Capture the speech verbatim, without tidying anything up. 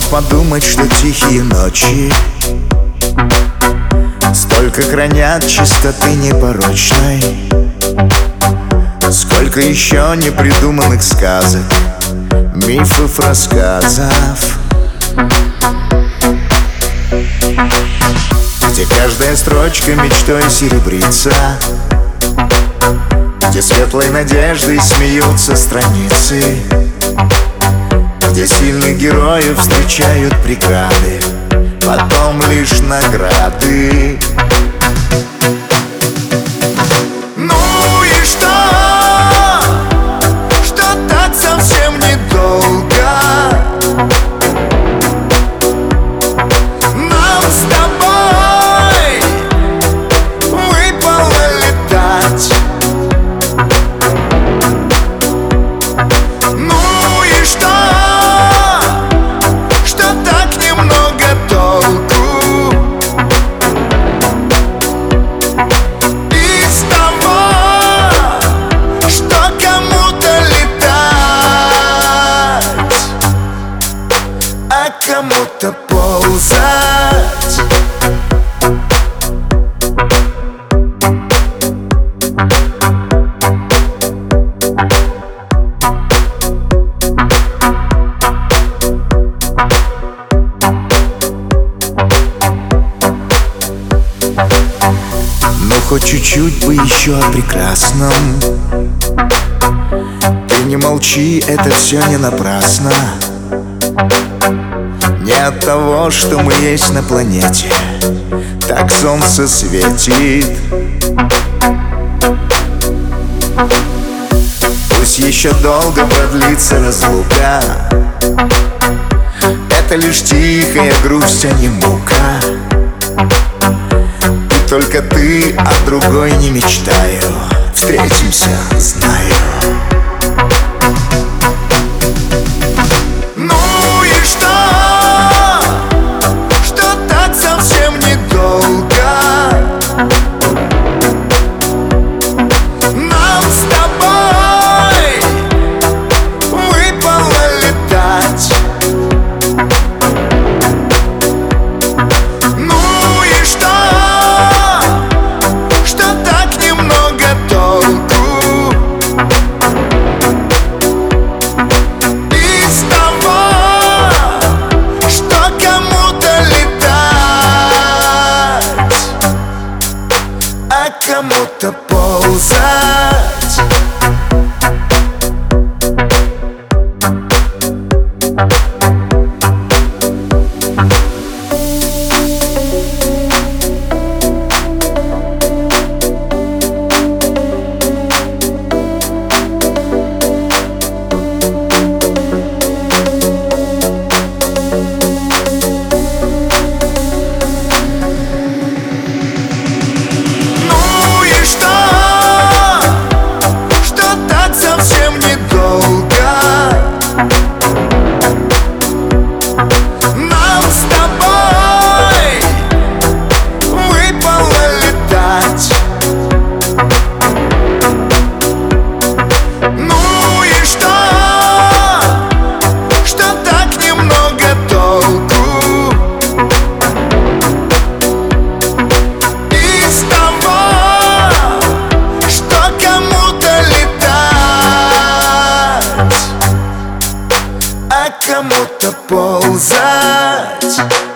подумать, что тихие ночи столько хранят чистоты непорочной. Сколько еще непридуманных сказок, мифов, рассказов, где каждая строчка мечтой серебрится, где светлой надеждой смеются страницы, где сильных героев встречают преграды, потом лишь награды. Ну и что, что так совсем недолго нам с тобой выпало летать? Ну и что, что так немного толку из того, что кому-то летать, а кому-то ползать. Ну хоть чуть-чуть бы еще о прекрасном. Ты не молчи, это все не напрасно. Не от того, что мы есть на планете, так солнце светит. Пусть еще долго продлится разлука, это лишь тихая грусть, а не мука. Только ты, а другой не мечтаю. Встретимся, знаю. Ну и что, что так совсем недолго нам с тобой выпало летать? Ну и что, кому-то ползать. кому-то ползать.